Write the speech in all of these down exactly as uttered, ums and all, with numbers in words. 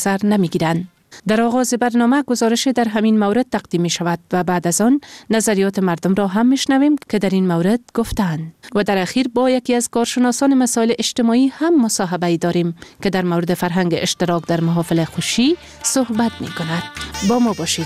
سر نمی گیرند. در آغاز برنامه گزارش در همین مورد تقدیم می شود و بعد از آن نظریات مردم را هم میشنویم که در این مورد گفتند و در اخیر با یکی از کارشناسان مسائل اجتماعی هم مصاحبه داریم که در مورد فرهنگ اشتراک در محافل خوشی صحبت می کند. با ما باشید.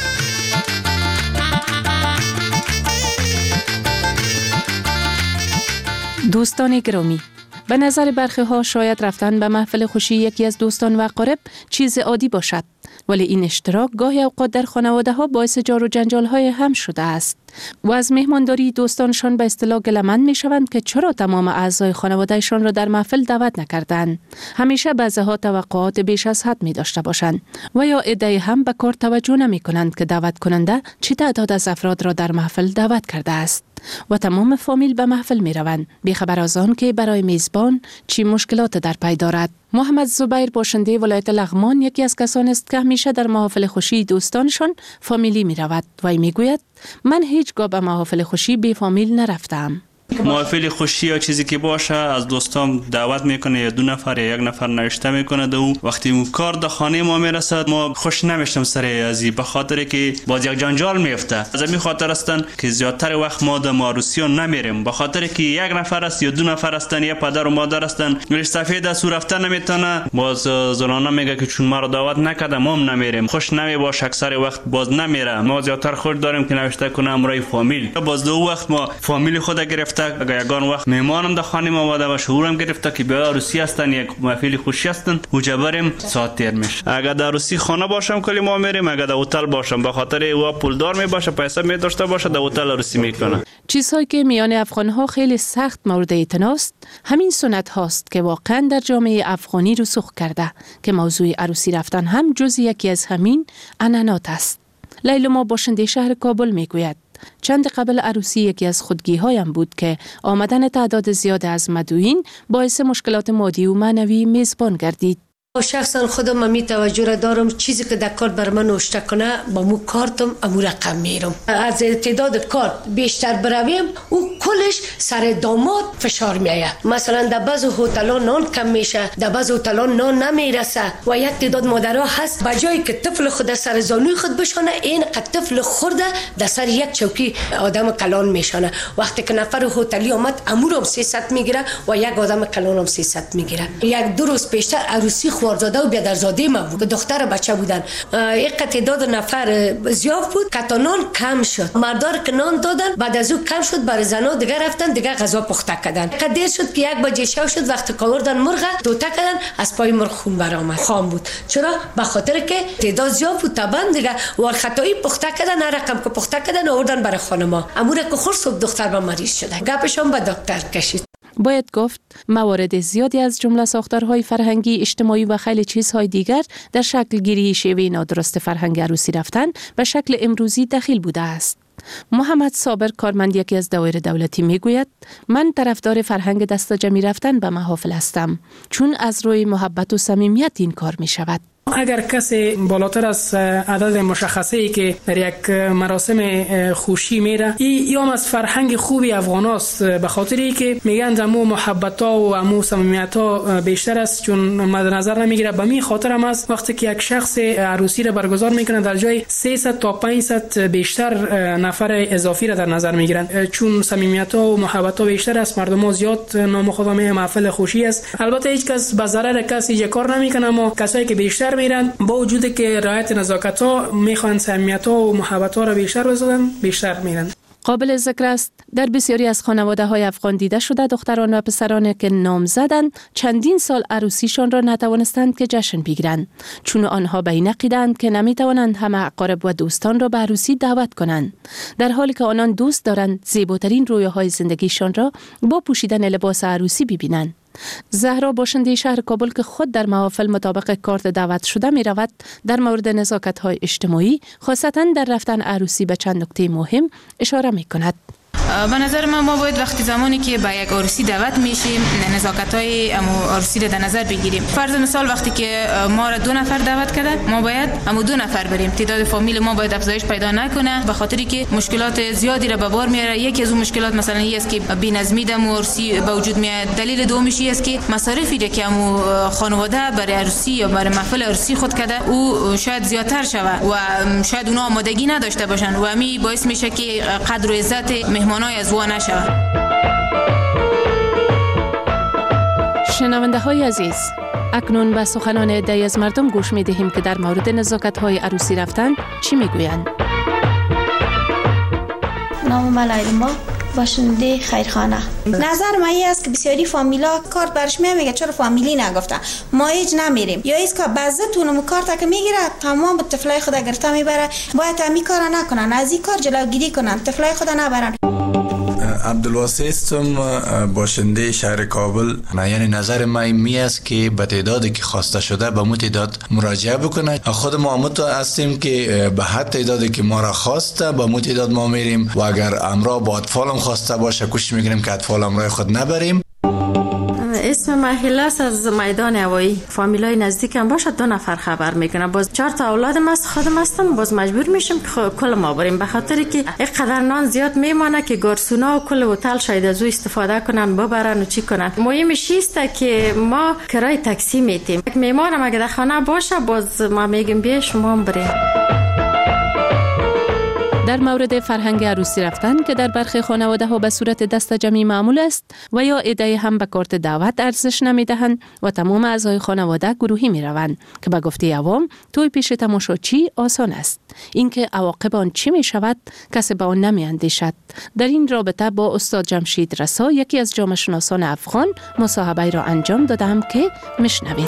دوستان گرامی، به نظر برخی ها شاید رفتن به محفل خوشی یکی از دوستان و اقارب چیز عادی باشد، ولی این اشتراک گاهی اوقات در خانواده ها باعث جار و جنجال های هم شده است و از مهمانداری دوستانشان به اصطلاح گله‌مند می شوند که چرا تمام اعضای خانوادهشان را در محفل دعوت نکردند. همیشه بعضی‌ها توقعات بیش از حد می داشته باشند و یا عده‌ای هم به کار توجه نمی کنند که دعوت کننده چه تعداد از افراد را در محفل دعوت کرده است و تمام فامیل به محفل می روند بی‌خبر از آن که برای میزبان چی مشکلات در پی دارد. محمد زبیر باشنده ولایت لغمان یکی از کسانی است که همیشه در محافل خوشی دوستانشان فامیلی می رود و می گوید من هیچگاه به محافل خوشی بی فامیل نرفتم. محافل خوشی یا چیزی که باشه از دوستام دعوت میکنه، یا دو نفر یا یک نفر نوشته میکنه دو وقتی اون کار در خانه ما میرسد ما خوش نمیشتم سر ازی، به خاطر که باز یک جنجال میفته. از این خاطر هستن که زیادتر وقت ما در عروسی‌ها نمیریم، به خاطر که یک نفر است یا دو نفر هستن یا پدر و مادر هستن، ولی سفید است رفتن نمیتونه. باز زنانه میگه که چون ما رو دعوت نکرده ما هم نمیریم، خوش نمی باشه، اکثر وقت باز نمیره. ما زیادتر خود داریم که نوشته کنه امرای فامیل. باز دو وقت ما فامیل خود گرفته، اگر یگان وقت مهمانم در خانه ما اومده و شعورم گرفته که بیا عروسی هستن یک محفل خوشی هستن و جبریم ساعت تیر میشه. اگر در عروسی خانه باشم کلی ما میریم، اگر در هتل باشم به خاطر او پولدار می باشه، پیسه می داشته باشه، در هتل عروسی میکنه. چیزهایی که میان افغان ها خیلی سخت مورد اعتنا است همین سنت هاست که واقعا در جامعه افغانی رسوخ کرده که موضوع عروسی رفتن هم جز یکی از همین عنعنات است. لیلا باشنده شهر کابل میگوید چند قبل عروسی یکی از خودگی هایم بود که آمدن تعداد زیاد از مدعوین باعث مشکلات مادی و معنوی میزبان گردید. شخصا خودم می توجه را دارم چیزی که در کارت بر من نوشته کنه با مو کارتم امو رقم میرم. از تعداد کارت بیشتر برویم او کلش سر داماد فشار میآید. مثلا در بعض هتل‌ها نان کم میشه، در بعض هتل‌ها نان نمیرسه و یک تعداد مادرها هست به جایی که طفل خود سر زانوی خود بشانه این طفل خورده در سر یک چوکی آدم کلان میشانه. وقتی که نفر هتلی آمد امو رو سیصد میگیره و یک آدم کلان هم سیصد میگیره. یک دو روز پیشتر عروسی خوارزاده و بیادرزاده ما بود، دختر بچه بودن. یک تعداد نفر زیاد بود که نان کم شد. مردار که نان دادن بعد از او کم شد، برای زنا دیگه رفتن دیگه غذا پخته کردن. قدیر شد که یک بجه شب شد وقتی کاوردن مرغ توته کردن از پای مرغ خون برآمد. خام بود. چرا؟ به خاطر که تعداد زیاد بود طبعا دیگه ور خطایی پخته کردن، هر رقم که پخته کردن آوردن برای خانما. امور که خور صبح دختر با مریض شده. گپشون به دکتر کشید. باید گفت موارد زیادی از جمله ساختارهای فرهنگی، اجتماعی و خیلی چیزهای دیگر در شکل گیری شیوه نادرست فرهنگ عروسی رفتن به شکل امروزی دخیل بوده است. محمد صابر کارمند یکی از دوایر دولتی میگوید من طرفدار فرهنگ دست جمعی رفتن به محافل هستم چون از روی محبت و صمیمیت این کار می شود. اگر کسی بالاتر از عدد مشخصه‌ای که در یک مراسم خوشی میره، این هم از فرهنگ خوبی افغاناست، به خاطری که میگن امو محبت‌ها و امو صمیمیت‌ها بیشتر است چون مد نظر نمیگیره. به می خاطر هم از وقتی که یک شخص عروسی را برگزار میکنه در جای سیصد تا پانصد بیشتر نفر اضافی را در نظر میگیرن چون صمیمیت‌ها و محبت‌ها بیشتر است، مردم زیاد نام خدا می محفل خوشی است. البته هیچ کس به ضرر کسی کار نمیکنه، اما کسایی که بیشتر میرن با وجود که رعایت نزاکت ها میخوان صمیمیت ها و محبت ها را بیشتر بزنن بیشتر میرن. قابل ذکر است در بسیاری از خانواده های افغان دیده شده دختران و پسران که نام زدند چندین سال عروسیشان را نتوانستند که جشن بگیرند چون آنها به این عقیده‌اند که نمیتوانند همه اقارب و دوستان را به عروسی دعوت کنند، در حالی که آنان دوست دارند زیباترین رویاهای زندگیشان را با پوشیدن لباس عروسی ببینند. زهرا باشنده شهر کابل که خود در محافل مطابق کارت دعوت شده می رود در مورد نزاکت های اجتماعی خاصتا در رفتن عروسی به چند نکته مهم اشاره می کند. به نظر من ما باید وقتی زمانی که به یک عروسی دعوت میشیم نزاکت‌های امو عروسی رو در نظر بگیریم. فرض مثال وقتی که ما را دو نفر دعوت کرده ما باید امو دو نفر بریم. تعداد فامیل ما باید افزایش پیدا نکنه به خاطری که مشکلات زیادی را به بار میاره. یکی از اون مشکلات مثلا این است که بی‌نظمی در عروسی به وجود میاد. دلیل دومیش است که مصارفی که امو خانواده برای عروسی یا برای محفل عروسی خود کرده او شاید زیادتر شود و شاید اونا آمادگی نداشته باشن و همین باعث میشه که قدر و عزت مهمانای از وا نشود. شنونده های عزیز، اکنون به سخنان عده‌ای از مردم گوش می دهیم که در مورد نزاکت های عروسی رفتن چی می گویند. نام من لیلا باشنده خیرخانه. نظر من این است که بسیاری فامیلا کارت برش میگه چرا فامیلی نگفتن ما هیچ نمیریم یا ایست که بعضتون کارت که میگیره تمام طفلای خود گرفته میبره باید همی کارا نکنن از این کار جلوگیری کنن طفلای خود نبرن. عبدالواسع هستم باشنده شهر کابل. یعنی نظر من می است که به تعدادی که خواسته شده به مو تعداد مراجعه بکنه. خود ما متو هستیم که به حد تعدادی که ما را خواسته به مو تعداد ما میریم و اگر امرا با اطفالم خواسته باشه کوشش میکنیم که اطفال امرای خود نبریم. اسم محلاس از میدان هوایی. فامیلای نزدیکم باشه دو نفر خبر میکنه باز چهار تا اولادم است خودم هستم باز مجبور میشم که کل ما بریم به خاطر که اینقدر نان زیاد میمانه که گارسونا و کل هتل شاید از او استفاده کنن ببرن و چی کنن. مهمش است که ما کرای تاکسی میتیم. یک میمانم اگه در خانه باشه باز ما میگیم بیا شما هم بریم. در مورد فرهنگ عروسی رفتن که در برخی خانواده ها به صورت دست جمعی معمول است و یا عده هم به کارت دعوت ارزش نمیدهند و تمام اعضای خانواده گروهی می روند که به گفته عوام توی پیش تماشاچی آسان است. اینکه عواقب آن چی می شود کسی به آن نمی اندیشد. در این رابطه با استاد جمشید رسا یکی از جامعه شناسان افغان مصاحبه را انجام دادم که میشنوید.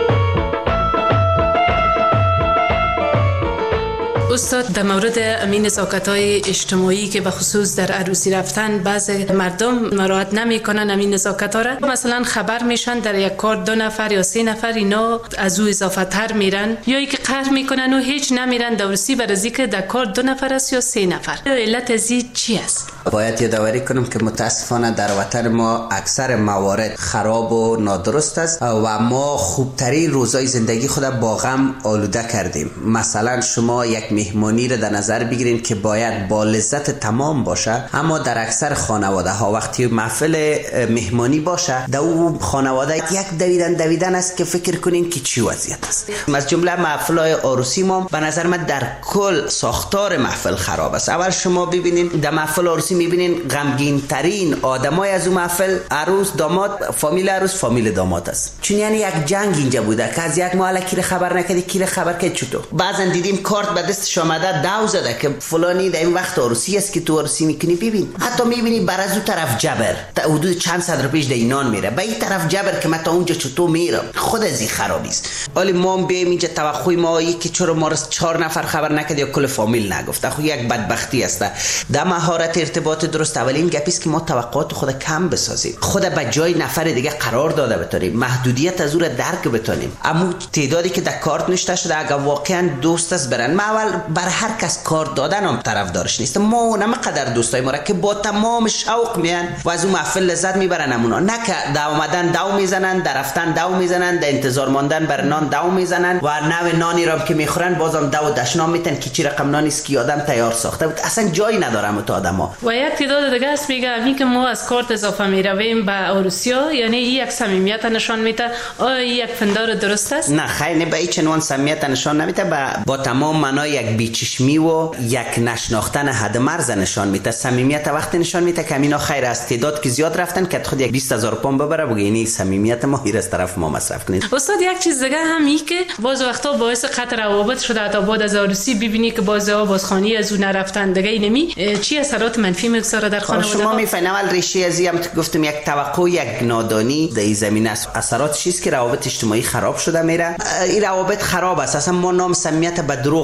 استاد در مورد امین نزاکت‌های اجتماعی که به خصوص در عروسی رفتن بعض مردم مراعات نمی‌کنن امین نزاکت‌ها را مثلا خبر میشن در یک کار دو نفر یا سه نفر اینا از او اضافه تر میرن یا اینکه قهر میکنن و هیچ نمیرن در عروسی برای که در کار دو نفر است یا سه نفر. علت از این چی است؟ باید یادآوری کنم که متاسفانه در وطن ما اکثر موارد خراب و نادرست است و ما خوبترین روزای زندگی خود با غم آلوده کردیم. مثلا شما یک مهمانی را در نظر بگیرین که باید با لذت تمام باشه اما در اکثر خانواده ها وقتی محفل مهمانی باشه در اون خانواده یک دویدن دویدن است که فکر کنین که چی وضعیت است. از جمله محفل های عروسی ما به نظر من در کل ساختار محفل خراب است. اول شما ببینین در محفل عروسی میبینین غمگین ترین آدمای از اون محفل عروس داماد فامیل عروس فامیل داماد است. چون یعنی یک جنگ اینجا بوده که از یک محله کی خبر نکردی کی خبر کرد چطور. بعضن دیدیم کارت به دستش آمده داو زده که فلانی در این وقت عروسی است که تو عروسی میکنی. ببین حتی میبینی بر از اون طرف جبر تا حدود چند صد روپیش در اینان میره به این طرف جبر که من تا اونجا چطور میرم. خود از این خرابی است. ولی ما هم بیایم اینجا توقع ما ای که چرا ما را چهار نفر خبر نکرد یا کل فامیل نگفت. خو یک بدبختی است. در مهارت ارتباط درست اولین گپی است که ما توقعات خود کم بسازیم. خود به جای نفر دیگه قرار داده بتونیم. محدودیت از او را درک بتونیم. اما تعدادی که در کارت نوشته شده اگر واقعا دوست است برن. ما اول بر هر کس کارت دادن هم طرفدارش نیست. ما نمیقدر دوستای ما را که با تمام شوق میان و از اون محفل لذت میبرن همونا نه که در اومدن داو میزنن در رفتن داو میزنن در انتظار ماندن بر نان داو میزنن و نوع نانی را که میخورن بازم داو دشنام میتن که چی رقم نانی است که آدم تیار ساخته بود. اصلا جایی ندارم تو آدما. و یک تعداد دیگه است میگه همین که ما از کارت اضافه میرویم به عروسیا یعنی یک صمیمیت نشان میده. آیا یک فندار درست است؟ نه خیر نه به هیچ عنوان صمیمیت نشان نمیده. با, با تمام معنای یک بیچشمی و یک نشناختن حد مرز نشان میده. صمیمیت وقتی نشان میده که همینا خیر است. تعداد که زیاد رفتن که خود یک بیست هزار پوند ببره بگه یعنی صمیمیت ما هیر از طرف ما مصرف کنید. استاد یک چیز دیگه هم این که باز وقتا باعث قطع روابط شده تا بعد از عروسی ببینی که بازها بازخوانی از اون نرفتن دیگه اینمی چی اثرات منفی میگذاره در خانواده ها؟ شما میفهمید اول ریشه از هم گفتم یک توقع یک نادانی در این زمینه است. اثرات چیست که روابط اجتماعی خراب شده میره. این روابط خراب است. اصلا ما نام صمیمیت به دروغ بهانه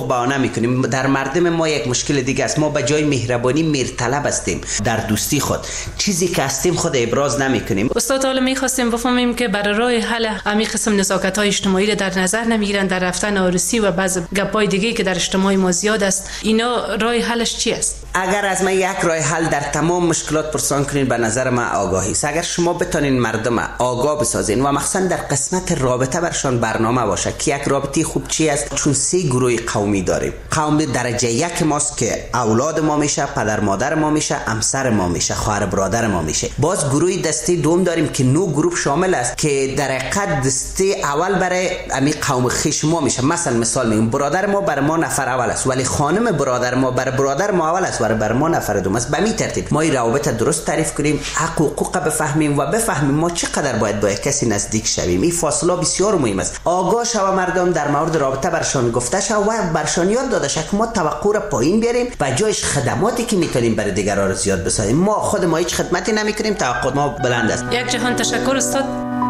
نمیکنیم. در مردم ما یک مشکل دیگه است، ما به جای مهربانی میرطلب هستیم. در دوستی خود چیزی که هستیم خود ابراز نمیکنیم. استاد حالا میخواستیم بفهمیم که برای راه حل همین قسم نزاکت‌های اجتماعی را در نظر نمیگیرن در رفتن عروسی و بعض گپای دیگه که در اجتماع ما زیاد است، اینا راه حلش چی است؟ اگر از من یک راه حل در تمام مشکلات پرسان کنین، به نظر من آگاهی است. اگر شما بتونین مردم آگاه بسازین و مخصوصا در قسمت رابطه برشان برنامه باشه که یک رابطه خوب چی است، چون سه گروه قومی داریم. قوم درجه یک ماست که اولاد ما میشه، پدر مادر ما میشه، همسر ما میشه، خواهر برادر ما میشه. باز گروه دسته دوم داریم که نو گروه شامل است که در حقیقت دسته اول برای امی قوم خویش ما میشه. مثلا مثال میگم برادر ما بر ما نفر اول است، ولی خانم برادر ما بر برادر ما اول است و بر ما نفر دوم است. به می ترتیب ما این روابط درست تعریف کنیم، حق و حقوق بفهمیم و بفهمیم ما چقدر باید با کسی نزدیک شویم. این فاصله بسیار مهم است. آگاه شو مردم در مورد رابطه برشان گفته شو و برشان یاد داده شو که ما توقع را پایین بیاریم و جایش خدماتی که میتونیم برای دیگران زیاد بسازیم. ما خود ما هیچ خدمتی نمیکنیم، توقع ما بلند است. یک جهان تشکر استاد.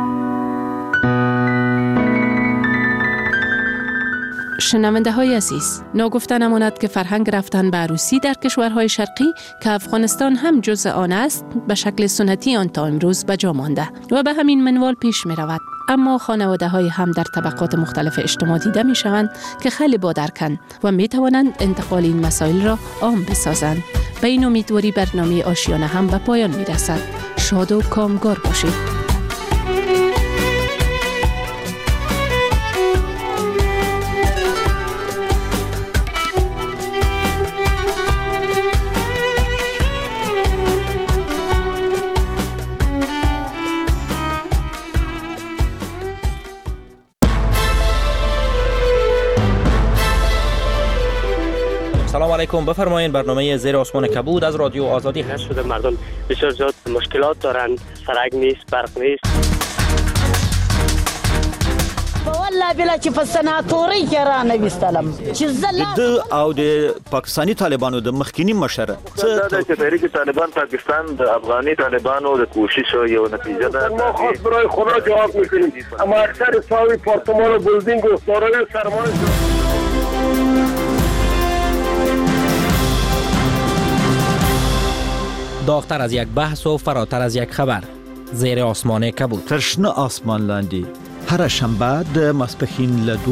شنونده های عزیز، ناگفته نماند که فرهنگ رفتن به عروسی در کشورهای شرقی که افغانستان هم جزء آن است به شکل سنتی آن تا امروز به جا مانده و به همین منوال پیش می رود. اما خانواده های هم در طبقات مختلف اجتماع دیده می شوند که خیلی بادرکن و می توانند انتقال این مسائل را عام بسازند. به این امیدواری برنامه آشیانه هم به پایان می رسد. شاد و کامگار باشید. سلام علیکم، بفرمایید. برنامه زیر آسمان کبود از رادیو آزادی هست. شده مردم بسیار زیاد مشکلات دارند، سرک نیست، برق نیست. والله بلا چې په سناتوري کې را نه وستلم چې زله د او د پاکستانی طالبانو د مخکینی مشر څه د تحریک طالبان پاکستان د افغاني طالبانو د کوشش یو نتیجه ده. ما خاص برای خدا جواب میکنیم، اما اکثر ساوی پارتمان و بلدینگ و سارای سرمایه داغتر از یک بحث و فراتر از یک خبر. زیر آسمان کبود. تشنه آسمان لاندی. هر شنبه د ماسپښین له